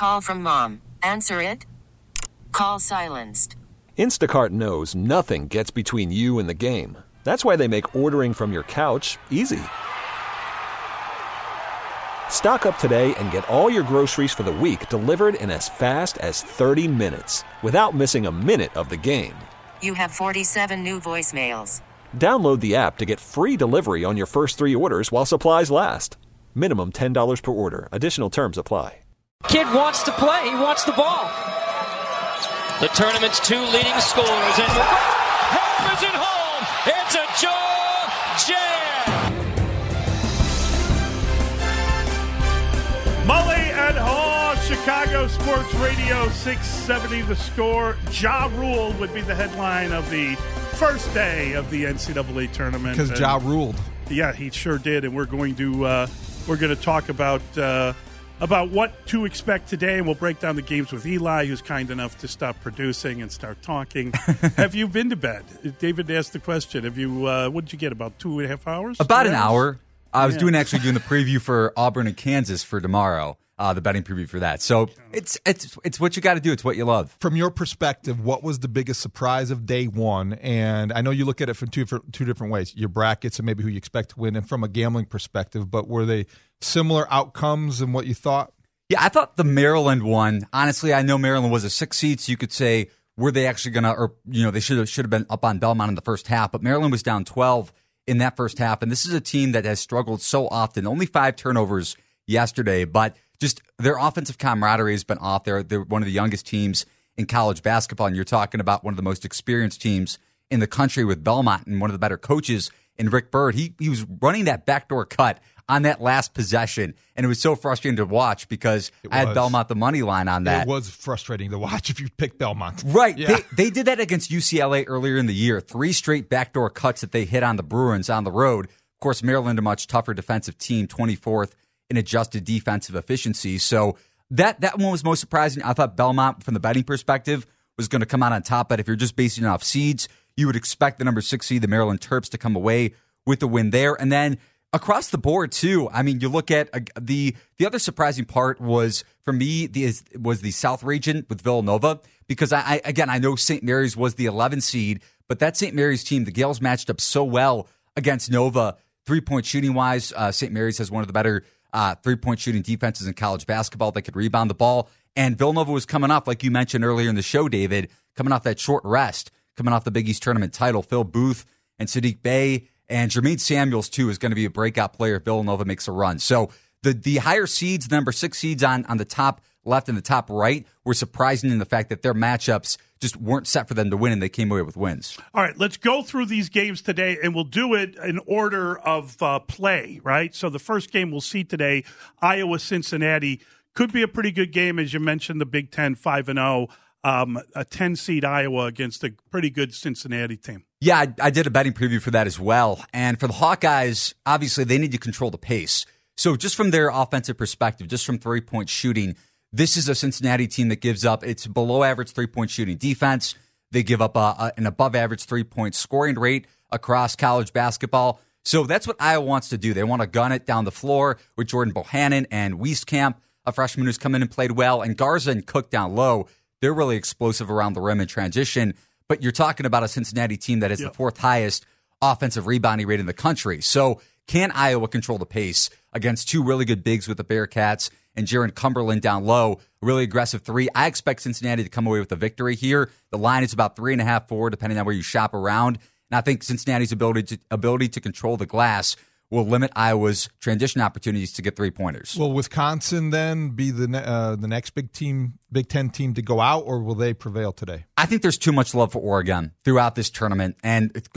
call from mom. Answer it. Call silenced. Instacart knows nothing gets between you and the game. That's why they make ordering from your couch easy. Stock up today and get all your groceries for the week delivered in as fast as 30 minutes without missing a minute of the game. You have 47 new voicemails. Download the app to get free delivery on your first 3 orders while supplies last. Minimum $10 per order. Additional terms apply. Kid wants to play. He wants the ball. The tournament's 2 leading scorers. And hammers it home. It's a jaw jam. Mully and Haw, Chicago Sports Radio 670 The Score. Ja Rule would be the headline of the first day of the NCAA tournament. Because Ja ruled. Yeah, he sure did. And we're going to talk about what to expect today, and we'll break down the games with Eli, who's kind enough to stop producing and start talking. Have you been to bed? David asked the question. Have you? What did you get? About 2.5 hours? About an hour. I was doing the preview for Auburn and Kansas for tomorrow. The betting preview for that. So it's what you got to do. It's what you love. From your perspective, what was the biggest surprise of day one? And I know you look at it from two different ways: your brackets and maybe who you expect to win, and from a gambling perspective. But were they similar outcomes than what you thought? Yeah, I thought the Maryland one. Honestly, I know Maryland was a 6 seed, so you could say were they actually going to, or they should have been up on Belmont in the first half. But Maryland was down 12 in that first half, and this is a team that has struggled so often. Only 5 turnovers yesterday, but just their offensive camaraderie has been off. They're one of the youngest teams in college basketball, and you're talking about one of the most experienced teams in the country with Belmont and one of the better coaches in Rick Byrd. He was running that backdoor cut on that last possession, and it was so frustrating to watch because I had Belmont the money line on that. It was frustrating to watch if you picked Belmont. Right. Yeah. They did that against UCLA earlier in the year. 3 straight backdoor cuts that they hit on the Bruins on the road. Of course, Maryland, a much tougher defensive team, 24th in adjusted defensive efficiency. So that one was most surprising. I thought Belmont, from the betting perspective, was going to come out on top. But if you're just basing it off seeds, you would expect the number 6 seed, the Maryland Terps, to come away with the win there. And then across the board, too, I mean, you look at the other surprising part was, for me, was the South region with Villanova. Because, I know St. Mary's was the 11 seed, but that St. Mary's team, the Gales matched up so well against Nova, 3-point shooting-wise. St. Mary's has one of the better 3-point shooting defenses in college basketball that could rebound the ball. And Villanova was coming off, like you mentioned earlier in the show, David, coming off that short rest, coming off the Big East tournament title. Phil Booth and Sadiq Bey and Jermaine Samuels, too, is going to be a breakout player if Villanova makes a run. So the higher seeds, the number 6 seeds on the top left and the top right, were surprising in the fact that their matchups just weren't set for them to win, and they came away with wins. All right, let's go through these games today, and we'll do it in order of play, right? So the first game we'll see today, Iowa-Cincinnati, could be a pretty good game, as you mentioned, the Big Ten 5-0, a 10-seed Iowa against a pretty good Cincinnati team. Yeah, I did a betting preview for that as well. And for the Hawkeyes, obviously they need to control the pace. So just from their offensive perspective, just from 3-point shooting, this is a Cincinnati team that gives up, it's below average 3-point shooting defense. They give up an above average 3-point scoring rate across college basketball. So that's what Iowa wants to do. They want to gun it down the floor with Jordan Bohannon and Wieskamp, a freshman who's come in and played well, and Garza and Cook down low. They're really explosive around the rim in transition. But you're talking about a Cincinnati team that has the 4th highest offensive rebounding rate in the country. So can Iowa control the pace against 2 really good bigs with the Bearcats and Jaron Cumberland down low, a really aggressive 3? I expect Cincinnati to come away with a victory here. The line is about 3.5, 4, depending on where you shop around. And I think Cincinnati's ability to control the glass will limit Iowa's transition opportunities to get 3-pointers. Will Wisconsin then be the next Big Ten team to go out, or will they prevail today? I think there's too much love for Oregon throughout this tournament, and it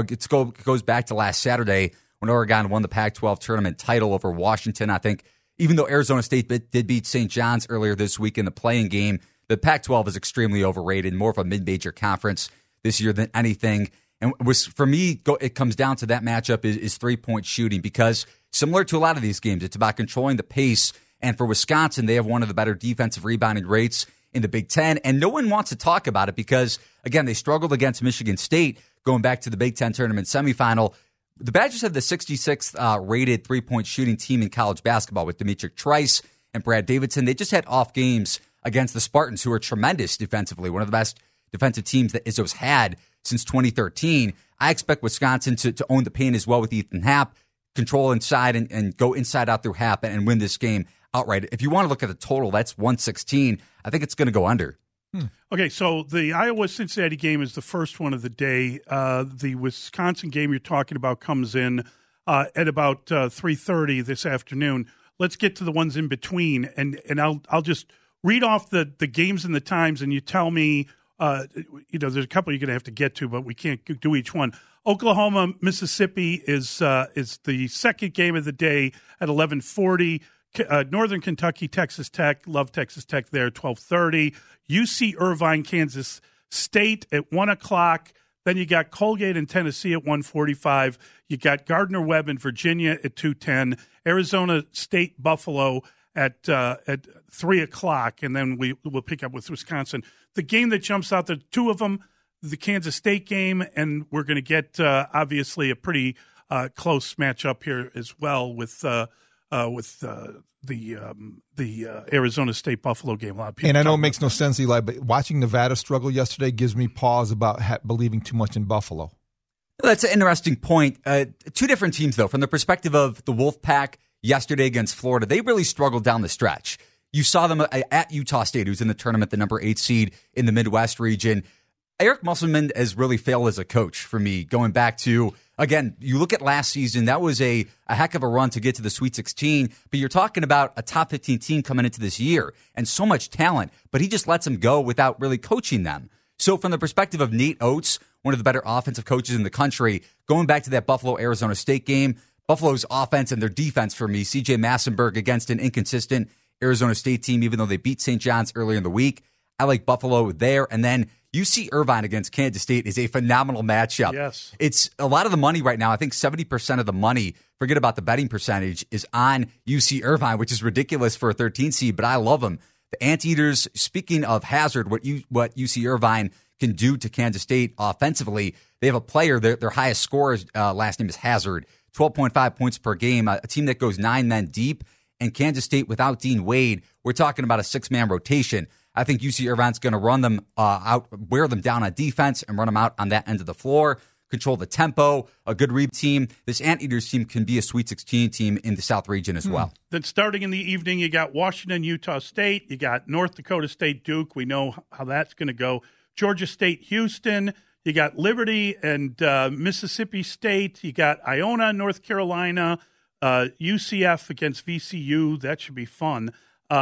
goes back to last Saturday when Oregon won the Pac-12 tournament title over Washington. I think even though Arizona State did beat St. John's earlier this week in the playing game, the Pac-12 is extremely overrated, more of a mid-major conference this year than anything. And for me, it comes down to that matchup is 3-point shooting, because similar to a lot of these games, it's about controlling the pace. And for Wisconsin, they have one of the better defensive rebounding rates in the Big Ten. And no one wants to talk about it because, again, they struggled against Michigan State going back to the Big Ten tournament semifinal. The Badgers have the 66th rated 3-point shooting team in college basketball with Demetric Trice and Brad Davidson. They just had off games against the Spartans, who are tremendous defensively, one of the best defensive teams that Izzo's had since 2013. I expect Wisconsin to own the paint as well with Ethan Happ, control inside and go inside out through Happ and win this game outright. If you want to look at the total, that's 116. I think it's going to go under. Okay, so the Iowa-Cincinnati game is the first one of the day. The Wisconsin game you're talking about comes in at about 3:30 this afternoon. Let's get to the ones in between, and I'll just read off the games and the times, and you tell me. There's a couple you're going to have to get to, but we can't do each one. Oklahoma, Mississippi is the second game of the day at 11:40. Northern Kentucky, Texas Tech. Love Texas Tech there, 12:30. UC Irvine, Kansas State at 1 o'clock. Then you got Colgate and Tennessee at 1:45. You got Gardner-Webb and Virginia at 2:10. Arizona State, Buffalo at 3 o'clock, and then we'll pick up with Wisconsin. The game that jumps out, the two of them, the Kansas State game, and we're going to get obviously a pretty close matchup here as well with the Arizona State Buffalo game. A lot of people, and I know it makes no sense, Eli, but watching Nevada struggle yesterday gives me pause about believing too much in Buffalo. That's an interesting point. Two different teams, though, from the perspective of the Wolfpack yesterday against Florida. They really struggled down the stretch. You saw them at Utah State, who's in the tournament, the number 8 seed in the Midwest region. Eric Musselman has really failed as a coach for me, going back to, again, you look at last season, that was a heck of a run to get to the Sweet 16, but you're talking about a top 15 team coming into this year and so much talent, but he just lets them go without really coaching them. So from the perspective of Nate Oates, one of the better offensive coaches in the country, going back to that Buffalo-Arizona State game, Buffalo's offense and their defense for me, C.J. Massenberg against an inconsistent Arizona State team, even though they beat St. John's earlier in the week. I like Buffalo there. And then UC Irvine against Kansas State is a phenomenal matchup. Yes. It's a lot of the money right now. I think 70% of the money, forget about the betting percentage, is on UC Irvine, which is ridiculous for a 13 seed, but I love them. The Anteaters, speaking of hazard, what UC Irvine can do to Kansas State offensively, they have a player, their highest scorer, last name is Hazard, 12.5 points per game, a team that goes 9 men deep, and Kansas State without Dean Wade, we're talking about a 6-man rotation. I think UC Irvine's going to run them out, wear them down on defense, and run them out on that end of the floor, control the tempo, a good read team. This Anteaters team can be a Sweet 16 team in the South region as well. Then starting in the evening, you got Washington, Utah State. You got North Dakota State, Duke. We know how that's going to go. Georgia State, Houston. You got Liberty and Mississippi State. You got Iona, North Carolina. UCF against VCU. That should be fun.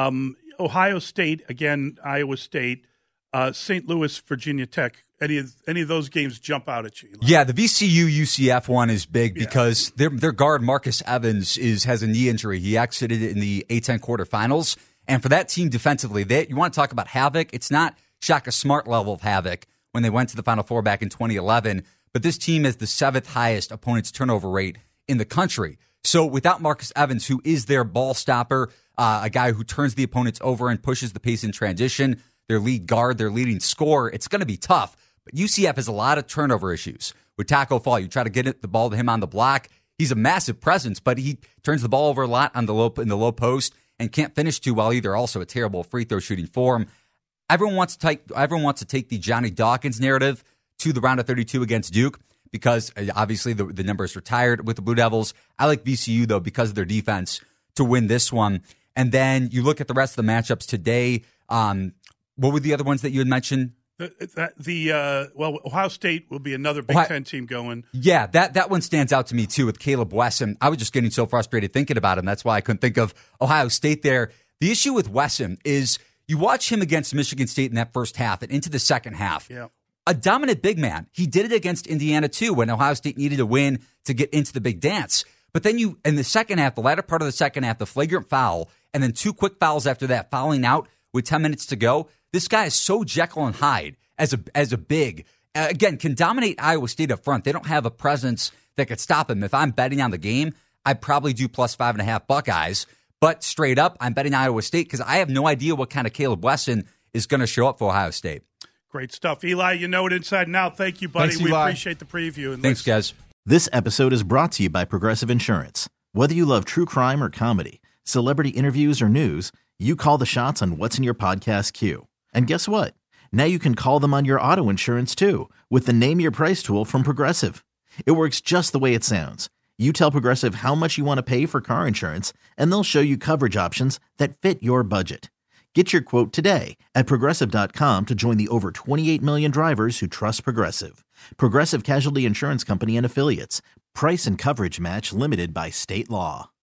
Ohio State, again, Iowa State. St. Louis, Virginia Tech. Any of those games jump out at you? Eli? Yeah, the VCU-UCF one is big because their guard, Marcus Evans, has a knee injury. He exited in the A-10 quarterfinals. And for that team defensively, you want to talk about havoc. It's not Shaka Smart level of havoc when they went to the Final Four back in 2011. But this team has the 7th highest opponent's turnover rate in the country. So without Marcus Evans, who is their ball stopper, a guy who turns the opponents over and pushes the pace in transition, their lead guard, their leading scorer, it's going to be tough. But UCF has a lot of turnover issues. With Taco Fall, you try to get the ball to him on the block. He's a massive presence, but he turns the ball over a lot in the low post and can't finish too well either. Also a terrible free throw shooting form. Everyone wants to take the Johnny Dawkins narrative to the round of 32 against Duke because obviously the number is retired with the Blue Devils. I like VCU, though, because of their defense to win this one. And then you look at the rest of the matchups today. What were the other ones that you had mentioned? Ohio State will be another Big Ten team going. Yeah, that one stands out to me, too, with Caleb Wesson. I was just getting so frustrated thinking about him. That's why I couldn't think of Ohio State there. The issue with Wesson is you watch him against Michigan State in that first half and into the second half. Yeah. A dominant big man. He did it against Indiana, too, when Ohio State needed a win to get into the big dance. But then in the second half, the latter part of the second half, the flagrant foul, and then 2 quick fouls after that, fouling out with 10 minutes to go. This guy is so Jekyll and Hyde as a big. Again, can dominate Iowa State up front. They don't have a presence that could stop him. If I'm betting on the game, I'd probably do plus 5.5 Buckeyes. But straight up, I'm betting Iowa State because I have no idea what kind of Caleb Wesson is going to show up for Ohio State. Great stuff. Eli, you know it inside and out. Thank you, buddy. Thanks, we Eli. appreciate the preview. And Thanks, guys. This episode is brought to you by Progressive Insurance. Whether you love true crime or comedy, celebrity interviews or news, You call the shots on what's in your podcast queue. And guess what? Now you can call them on your auto insurance too with the Name Your Price tool from Progressive. It works just the way it sounds. You tell Progressive how much you want to pay for car insurance, and they'll show you coverage options that fit your budget. Get your quote today at Progressive.com to join the over 28 million drivers who trust Progressive. Progressive Casualty Insurance Company and Affiliates. Price and coverage match limited by state law.